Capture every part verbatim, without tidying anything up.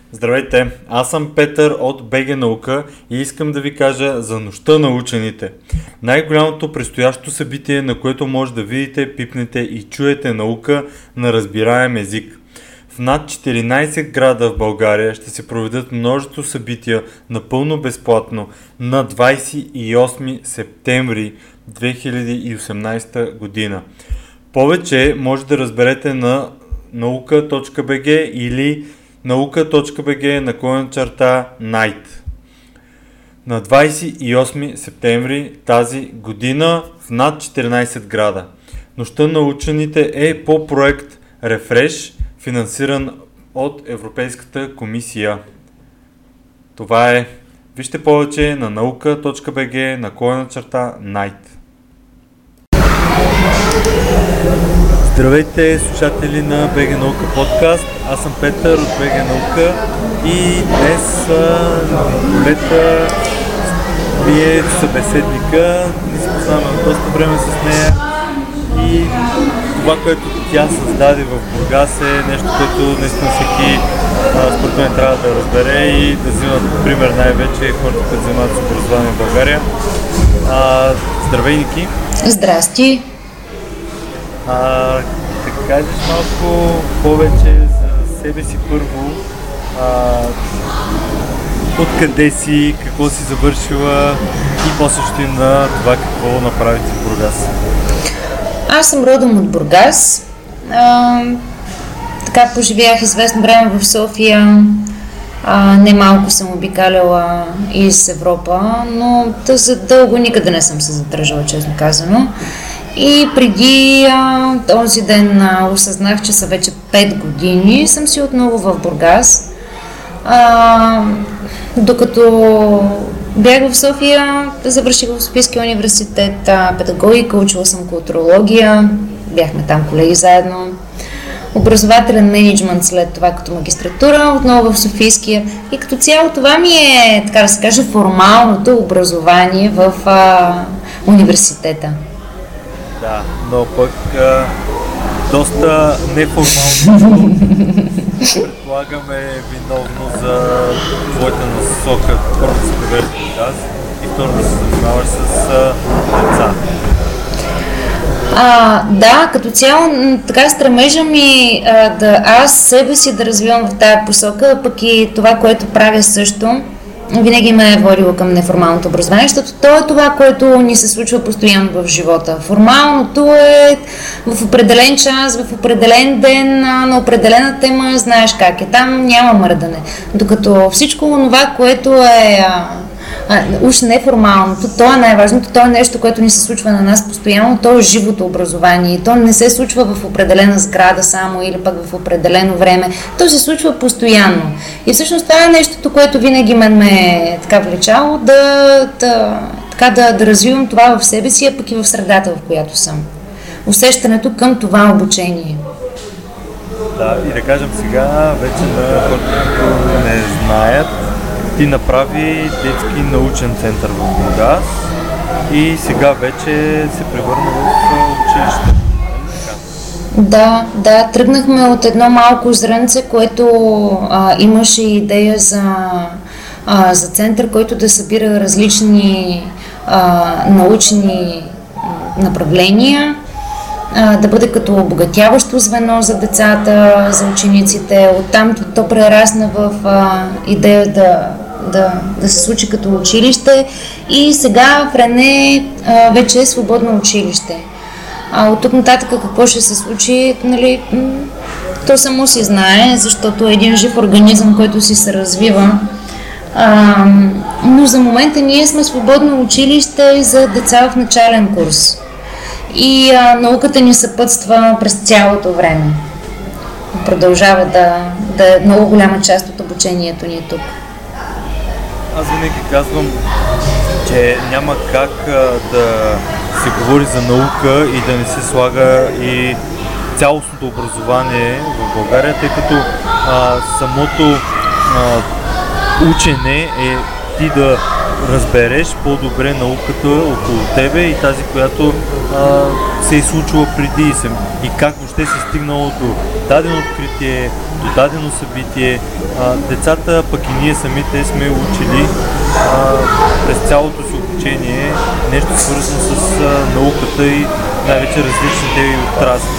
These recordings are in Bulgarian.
Здравейте, аз съм Петър от БГ Наука и искам да ви кажа за Нощта на учените. Най-голямото предстоящо събитие, на което може да видите, пипнете и чуете наука на разбираем език. В над четиринайсет града в България ще се проведат множество събития напълно безплатно на двайсет и осми септември две хиляди и осемнайсета година. Повече може да разберете на наука точка би джи или наука точка би джи наклонена черта найт. На двайсет и осми септември тази година в над четиринайсет града. Нощта на учените е по проект Refresh, финансиран от Европейската комисия. Това е. Вижте повече на наука точка би джи наклонена черта найт. Здравейте, слушатели на БГ Наука подкаст. Аз съм Петър от БГ Наука и днес Колета ми е събеседника. Ние се познаваме доста време с нея и това, което тя създаде в Бургас е нещо, което наистина всеки според мен трябва да разбере и да взимат пример най-вече хората, които занимават с образование в България. А, здравей, Ники! Здрасти! А, да кажеш малко повече за себе си първо, а, откъде си, какво си завършила и после ще на това какво направите в Бургас. Аз съм родом от Бургас. А, така поживях известно време в София. А, не малко съм обикаляла из Европа, но за дълго никъде не съм се задържала, честно казано. И преди а, този ден а, осъзнах, че са вече пет години, съм си отново в Бургас. А, докато бях в София, завърших в Софийския университет а, педагогика, учила съм културология, бяхме там колеги заедно. Образователен мениджмънт след това като магистратура, отново в Софийския. И като цяло това ми е, така да се каже, формалното образование в а, университета. Да, но пък а, доста неформално предполагаме виновно за твоята насока, първо да се превежда в газ и второ да се занимаваш с а, деца. А, да, като цяло така стремежа ми а, да аз себе си да развивам в тая посока, пък и това, което правя също, винаги ме е водило към неформалното образование, защото то е това, което ни се случва постоянно в живота. Формалното е в определен час, в определен ден, на определена тема, знаеш как е. Там няма мърдане. Докато всичко това, което е а, а, уж неформалното, то е най-важното, то е нещо, което ни се случва на нас постоянно, то е живото образование. То не се случва в определена сграда само или пък в определено време. То се случва постоянно. И всъщност това е нещото, което винаги мен ме е така влечало да, да, така да, да развивам това в себе си, а пък и в средата, в която съм. Усещането към това обучение. Да, и да кажем сега, вече на хората, които не знаят, ти направи детски научен център в Бургас и сега вече се превърна в училище. Да, да, тръгнахме от едно малко зрънце, което а, имаше идея за, а, за център, който да събира различни а, научни направления, а, да бъде като обогатяващо звено за децата, за учениците. Оттам то прерасна в а, идея да, да, да се случи като училище и сега в Рене а, вече е свободно училище. А от тук нататък какво ще се случи, нали, то само си знае, защото е един жив организъм, който си се развива. А, но за момента ние сме свободно училище за деца в начален курс. И а, науката ни съпътства през цялото време. Продължава да, да е много голяма част от обучението ни тук. Аз винаги казвам, че няма как а, да се говори за наука и да не се слага и цялостното образование в България, тъй като а, самото а, учене е ти да разбереш по-добре науката около тебе и тази, която а, се е случила преди и как въобще се е стигнало до дадено откритие, до дадено събитие. А, децата, пък и ние самите сме учили а, през цялото си обучение нещо свързано с а, науката и най-вече различните и отрасли.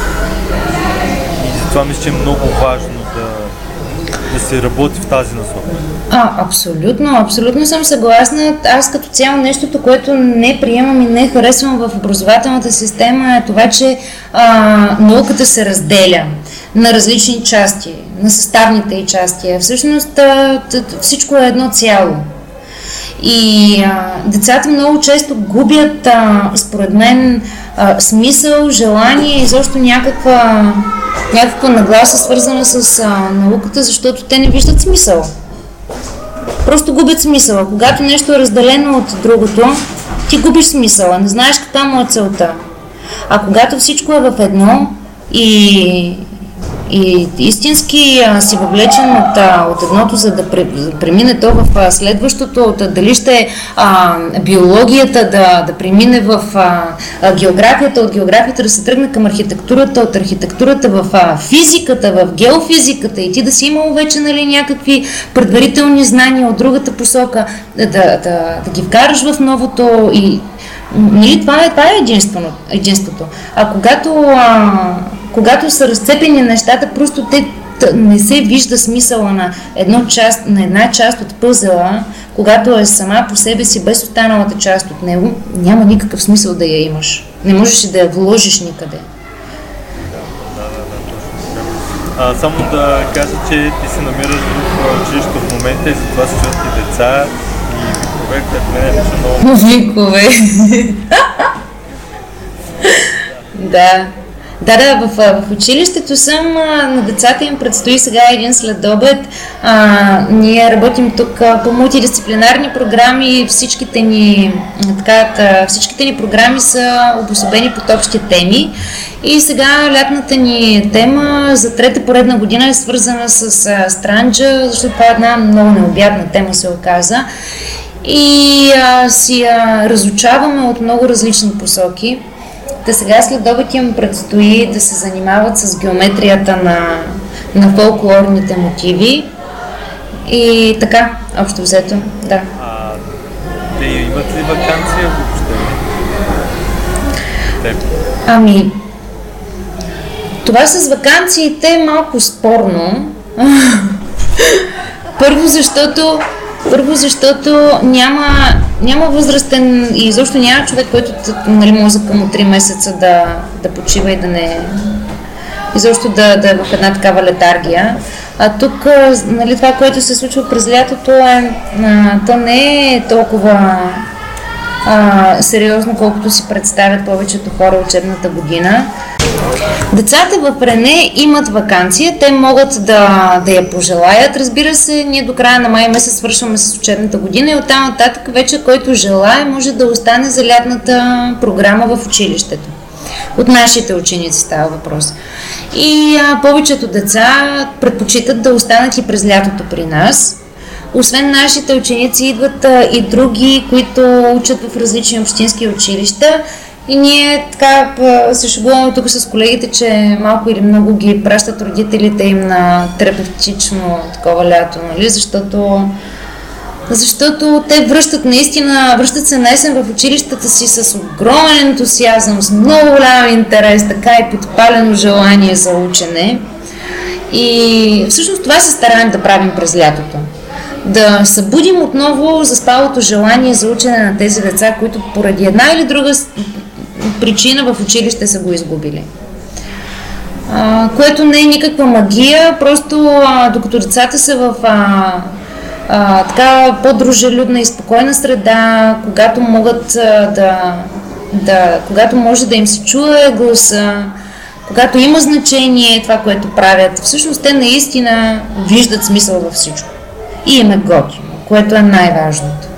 И затова мисля, че е много важно да да се работи в тази насока. А, абсолютно, абсолютно съм съгласна. Аз като цяло нещото, което не приемам и не харесвам в образователната система е това, че а, науката се разделя на различни части, на съставните и части. Всъщност а, всичко е едно цяло. И а, децата много често губят, а, според мен, а, смисъл, желание и изобщо някаква, някаква нагласа, свързана с а, науката, защото те не виждат смисъл. Просто губят смисъла. Когато нещо е разделено от другото, ти губиш смисъла, не знаеш каква му е целта. А когато всичко е в едно и И истински а, си въвлечен от, а, от едното, за да премине то в а, следващото, от, дали ще е а, биологията да, да премине в а, а, географията, от географията да се тръгне към архитектурата, от архитектурата в а, физиката, в геофизиката и ти да си имал вече, нали, някакви предварителни знания от другата посока, да, да, да, да ги вкараш в новото и нали, това е, това е единството. А когато а, Когато са разцепени нещата, просто те не се вижда смисъла на, едно част, на една част от пъзела, когато е сама по себе си, без останалата част от него, няма никакъв смисъл да я имаш. Не можеш и да я вложиш никъде. Да, да, да, точно така. А, само да кажа, че ти се намираш в училището в момента и затова се чуват и деца и викове, като мен е много... Викове. Да. Да, да, в, в училището съм, на децата им предстои сега един следобед. А, ние работим тук по мултидисциплинарни програми, всичките ни, така, всичките ни програми са обособени под общи теми. И сега лятната ни тема за трета поредна година е свързана с а, Странджа, защото това е една много необятна тема, се оказа. И а, си а, разучаваме от много различни посоки. Та сега след обед им предстои да се занимават с геометрията на, на фолклорните мотиви и така, общо взето, да. А те имат ли ваканция въобще? Ами, това с ваканциите е малко спорно. Първо, защото Първо, защото няма, няма възрастен и изобщо няма човек, който, нали, мозъка му три месеца да, да почива и да не... изобщо да, да е в една такава летаргия. А тук, нали, това, което се случва през лятото, е, а, то не е толкова а, сериозно, колкото си представят повечето хора учебната година. Децата в Рене имат ваканция, те могат да, да я пожелаят. Разбира се, ние до края на май месец свършваме с учебната година и оттам нататък вече който желае може да остане за лятната програма в училището. От нашите ученици става въпрос. И а, повечето деца предпочитат да останат и през лятото при нас. Освен нашите ученици идват а, и други, които учат в различни общински училища. И ние така се шегуваме тук с колегите, че малко или много ги пращат родителите им на терапевтично такова лято, нали? Защото, защото те връщат наистина, връщат се на есен в училищата си с огромен ентусиазъм, с много голям интерес, така и подпалено желание за учене. И всъщност това се стараем да правим през лятото. Да събудим отново заспалото желание за учене на тези деца, които поради една или друга причина в училище са го изгубили. А, което не е никаква магия, просто а, докато децата са в а, а, така по-дружелюбна и спокойна среда, когато могат а, да, да, когато може да им се чуе гласа, когато има значение това, което правят, всъщност те наистина виждат смисъл във всичко. И им е готино, което е най-важното.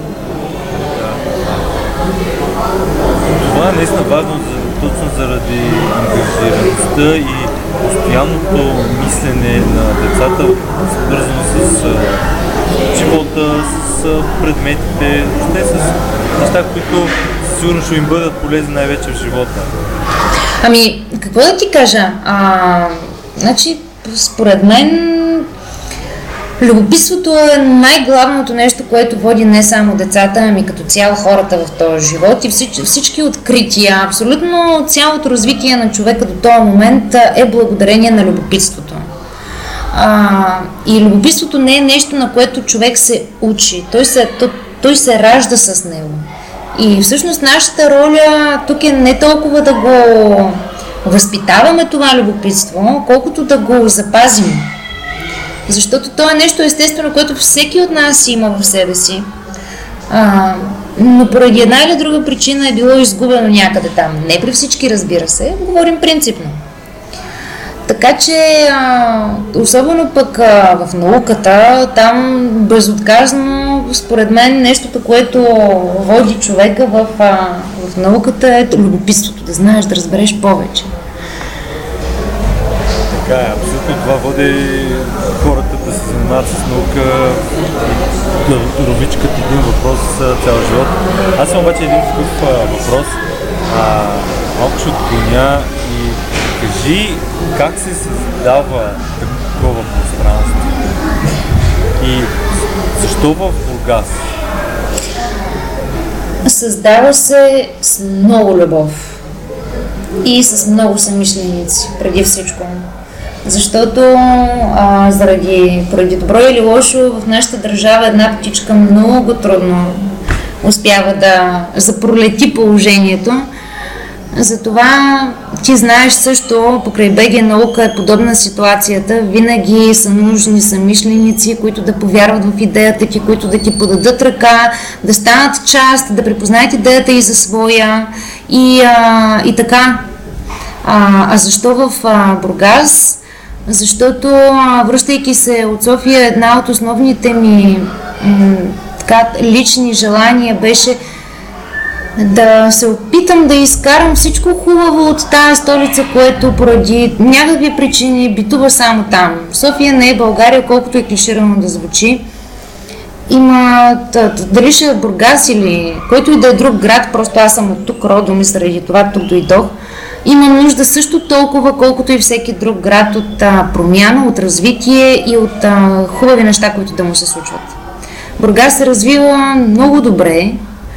Това е наистина важно, точно заради ангажираността и постоянното мислене на децата, свързано с живота, с с предметите, въобще с неща, които сигурно ще им бъдат полезни най-вече в живота. Ами, какво да ти кажа? А, значи, според мен, любопитството е най-главното нещо, което води не само децата, ами като цяло хората в този живот и всички, всички открития, абсолютно цялото развитие на човека до този момент е благодарение на любопитството. А, и любопитството не е нещо, на което човек се учи, той се, той, той се ражда с него. И всъщност нашата роля тук е не толкова да го възпитаваме това любопитство, колкото да го запазим. Защото то е нещо естествено, което всеки от нас има в себе си. А, но поради една или друга причина е било изгубено някъде там. Не при всички, разбира се, говорим принципно. Така че, а, особено пък а, в науката, там безотказно, според мен, нещото, което води човека в, а, в науката е любопитството, да знаеш, да разбереш повече. Така е, абсолютно това води хората да се занимават с наука, да ровичкат един въпрос цял живот. Аз съм обаче един такъв а, въпрос, а, малко ще отклоня и кажи как се създава такова пространство и защо в Бургас? Създава се с много любов и с много съмишленици, преди всичко. Защото а, заради, поради добро или лошо в нашата държава една птичка много трудно успява да запролети положението. Затова ти знаеш също, покрай БГ наука е подобна ситуацията, винаги са нужни съмишленици, които да повярват в идеята ти, които да ти подадат ръка, да станат част, да припознаят идеята и за своя и, а, и така. А, а защо в а, Бургас? Защото, а, връщайки се от София, една от основните ми м, така, лични желания беше да се опитам да изкарам всичко хубаво от тази столица, което поради някакви причини битува само там. София не е България, колкото е клиширано да звучи. Има, дали ще е Бургас или който и да е друг град, просто аз съм от тук родом и заради това тук дойдох, има нужда също толкова, колкото и всеки друг град от а, промяна, от развитие и от а, хубави неща, които да му се случват. Бургас се развива много добре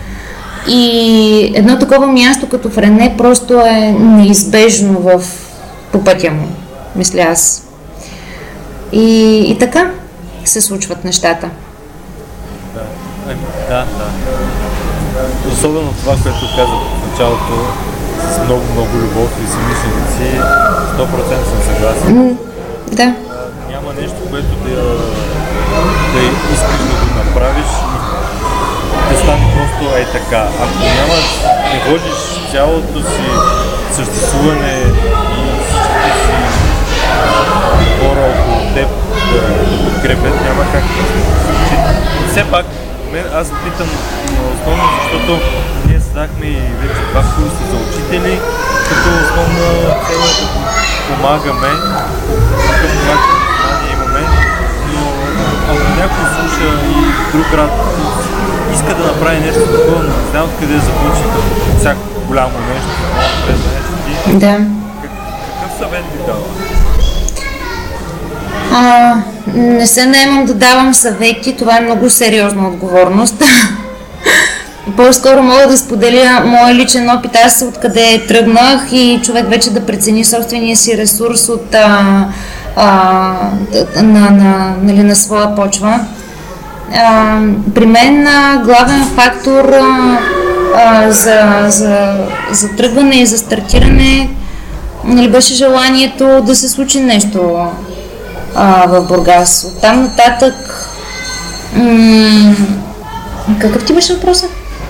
и едно такова място като Френе просто е неизбежно в, по пътя му, мисля аз. И, и така се случват нещата. Да, да, да. Особено това, което казах в началото, с много, много любов и съмишленици, сто процента съм съгласен. Mm, да. Няма нещо, което да, да искаш да го направиш и да стане просто ей така. Ако няма, не вложиш цялото си съществуване и всичките си хора около теб да, да подкрепят, няма как да се случи. Все пак, мен, аз питам основно, защото ние създахме и вече два курса за учители, като основна цел е да помагаме, какъв начин знание имаме, но ако някой слуша и друг град иска да направи нещо такова, но не знам откъде да започне, като всяко голямо нещо, без нещо ти, да. Как, какъв съвет ти дава? А, не се наемам да давам съвети, това е много сериозна отговорност. По-скоро мога да споделя моя личен опит, аз откъде тръгнах и човек вече да прецени собствения си ресурс от, а, а, на, на, нали, на своя почва. А, при мен а, главен фактор а, а, за, за, за тръгване и за стартиране, нали, беше желанието да се случи нещо а, в Бургас. Оттам нататък м- какъв ти беше въпросът?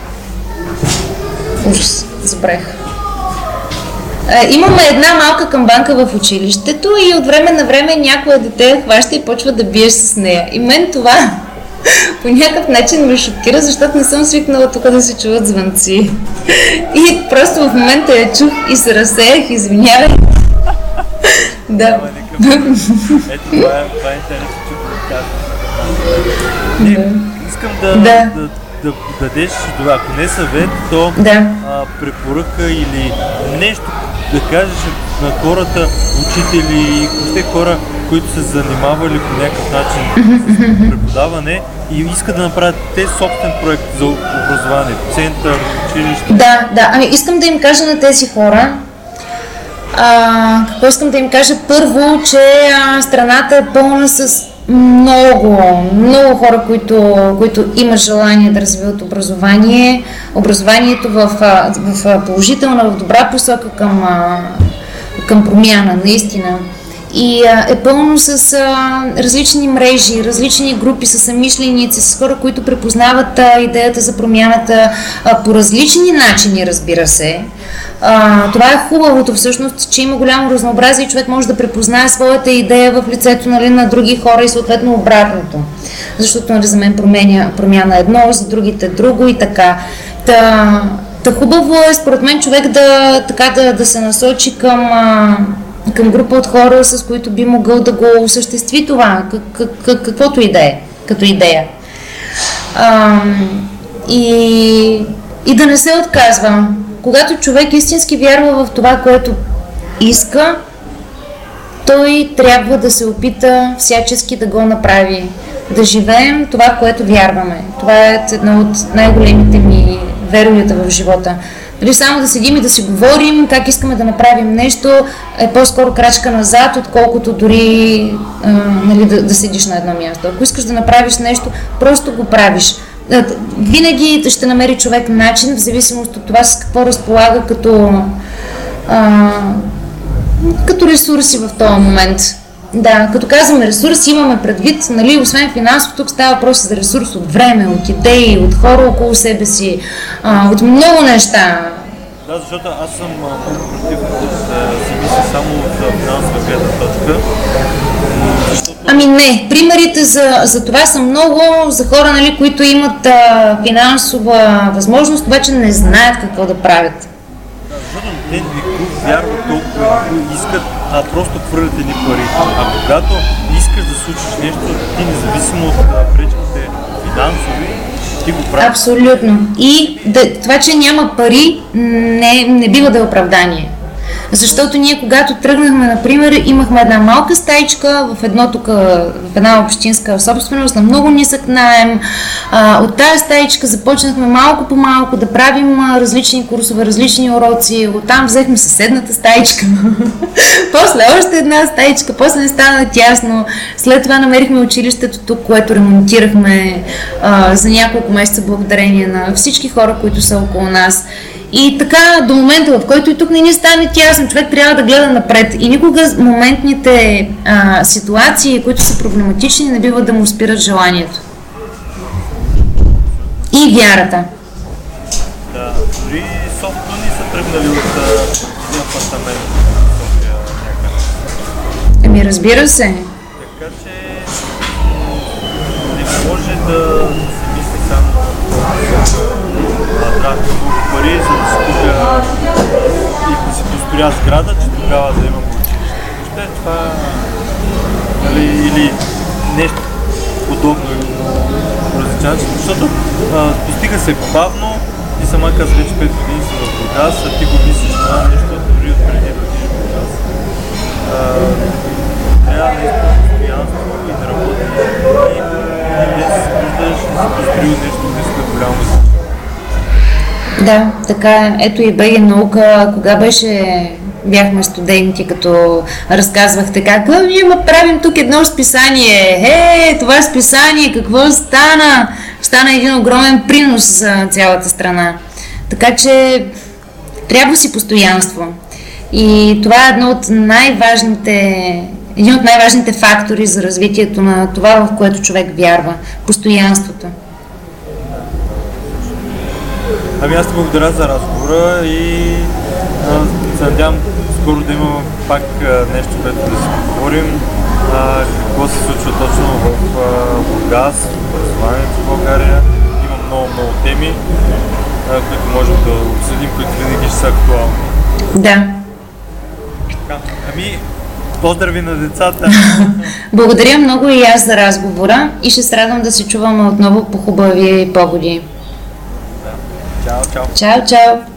Ужас, забрах. А, имаме една малка камбанка в училището и от време на време някоя дете хваща и почва да биеш с нея. И мен това по някакъв начин ме шокира, защото не съм свикнала тук да се чуват звънци. И просто в момента я чух и се разсеях, извинявай. Да. Ето, това е, това е интересно, че го казвам. Не, искам да, Да. да, да дадеш, ако не съвет, то Да. а, препоръка или нещо да кажеш на хората, учители, въобще хора, които се занимавали по някакъв начин с преподаване и искат да направят те собствен проект за образование, център, училище. Да, да. Ами искам да им кажа на тези хора, а, какво искам да им кажа? Първо, че а, страната е пълна с много, много хора, които, които имат желание да развиват образование. Образованието в, в положителна, в добра посока към, а, към промяна, наистина. И а, е пълно с а, различни мрежи, различни групи с съмишленици, с хора, които препознават а, идеята за промяната а, по различни начини, разбира се. А, това е хубавото всъщност, че има голямо разнообразие и човек може да препознае своята идея в лицето, нали, на други хора и съответно обратното. Защото, нали, за мен променя, промяна едно, за другите друго и така. Та, та хубаво е според мен човек да, така, да, да се насочи към... А, към група от хора, с които би могъл да го осъществи това, как, как, каквото и да е, като идея. А, и, и да не се отказва. Когато човек истински вярва в това, което иска, той трябва да се опита всячески да го направи. Да живеем това, което вярваме. Това е едно от най-големите ми веровията в живота. Дали само да седим и да си говорим как искаме да направим нещо е по-скоро крачка назад, отколкото дори а, нали, да, да седиш на едно място. Ако искаш да направиш нещо, просто го правиш. Винаги ще намери човек начин, в зависимост от това с какво разполага като, а, като ресурси в този момент. Да, като казваме ресурси, имаме предвид, нали, освен финансово, тук става въпрос за ресурс от време, от идеи, от хора около себе си, а, от много неща. Да, защото аз съм много против да се мисля само за финансова гледна точка. Защото... Ами не, примерите за, за това са много, за хора, нали, които имат а, финансова възможност, обаче не знаят какво да правят. Защото те не го вярват толкова, не искат, а просто хвърлят едни пари. А когато искаш да случиш нещо, ти независимо от пречките финансови, ти го правиш. Абсолютно. И да, това, че няма пари, не, не бива да е оправдание. Защото ние, когато тръгнахме, например, имахме една малка стаичка в, едно тук, в една общинска собственост на много нисък наем. А, от тази стаичка започнахме малко по малко да правим различни курсове, различни уроци. Оттам взехме съседната стаичка. После още една стаичка, после не стана тясно. След това намерихме училището тук, което ремонтирахме а, за няколко месеца благодарение на всички хора, които са около нас. И така, до момента, в който и тук не ни стане тясно, човек трябва да гледа напред. И никога моментните а, ситуации, които са проблематични, не бива да му спират желанието. И вярата. Да, дори собствени са тръгнали от един апартамент в София някъде. Еми, разбира се. Така че не може да се мисли само а, трябва много пари, за да се купя и да се построя сграда, че тогава да имам училище. Въобще това, нали, или нещо подобно различаване, защото а, постига се бавно. Ти сама каза, вече пет години си в Бургас, а ти го мислиш това нещо дори от преди години в Бургас. Трябва да използваш постоянство и да работиш и да се събуждаш и да се построил нещо, нещо голямо изключение. Да, така. Ето и БГ наука, кога беше, бяхме студенти, като разказвахте как ние правим тук едно списание. Е, това списание, какво стана? Стана един огромен принос за цялата страна. Така че трябва си постоянство. И това е едно от най-важните, един от най-важните фактори за развитието на това, в което човек вярва. Постоянството. Ами аз ти благодаря за разговора и а, се надявам скоро да имам пак а, нещо, което да си поговорим. А, какво се случва точно в а, Бургас, в образованието в България. Има много, много теми, а, които можем да обсъдим, които винаги ще са актуални. Да. Ами, Поздрави на децата! Благодаря много и аз за разговора и ще се радвам да се чуваме отново по хубави поводи. Чао, чао! Чао, чао!